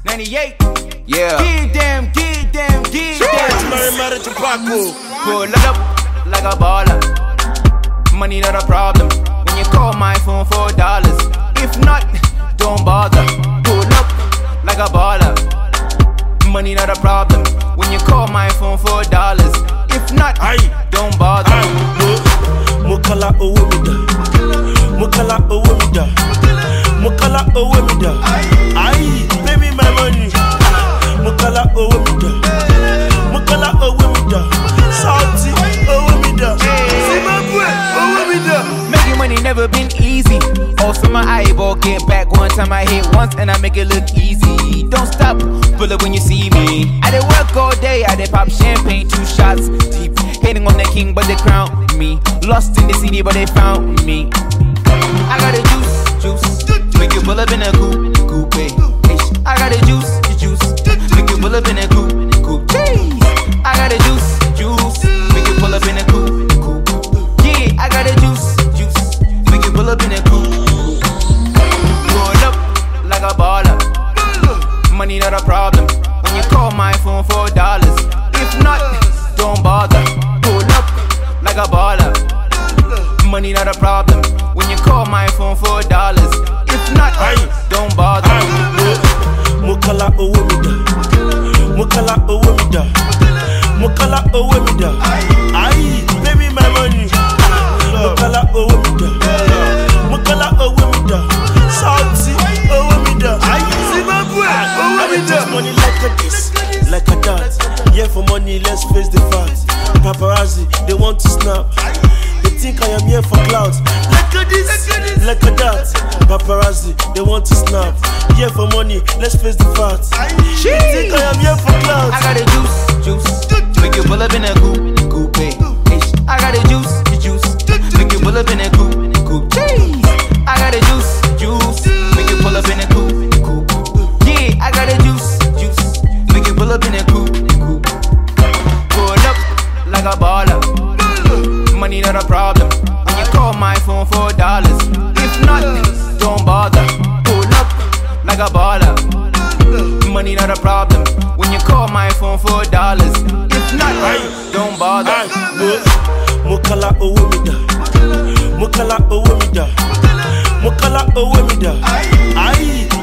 98. Yeah. Get them. Pull up like a baller. Money not a problem. When you call my phone for dollars. If not, don't bother. Pull up like a baller. Money not a problem. When you call my phone for dollars. If not, don't bother. Mukala owemida. Mukala owemida. Mukala owemida. Pay me my money. Mukala owemida. Mukala owemida. Salty owemida. Zimbabwe owemida. Making money never been easy. Also my eyeball get back one time I hit once and I make it look easy. Don't stop, pull up when you see me. I did work all day, I did pop champagne, 2 shots deep. Hating on the king but they crown me. Lost in the city but they found me. I got the juice. Make you pull up in a coupe. I got the juice. Make you pull up in a coupe. I got the juice. Make you pull up in a coupe. Yeah, I got the juice. Make you pull up in a coupe. Pull up like a baller. Money not a problem. When you call my phone for dollars. If not, don't bother. Pull up like a baller. Money not a problem. When you call my phone for dollars. If not, don't bother. Mukala owemida. Mukala owemida. Mukala owemida. Pay me my money. Mukala owemida. Mukala owemida. Salty owemida. Zimbabwe owemida. Money like a this, like a that. Yeah, for money, let's face the facts. Paparazzi, they want to snap. They think I am here for clouds. Like a this, like a that. Paparazzi, they want to snap. Yeah, for money, let's face the facts. They think I am here for clouds. I got the juice. Make you pull up in a coupe. I got the juice. Make you pull up in a coupe. I got the juice. Make you pull up in a coupe. Yeah, I got the juice. Make you pull up in a coupe. Pull up like a baller. Money not a problem. When you call my phone for dollars. If not, don't bother. Pull up like a baller. Money not a problem. When you call my phone for dollars. If not, don't bother. Mukala owemida. Mukala owemida. Mukala owemida.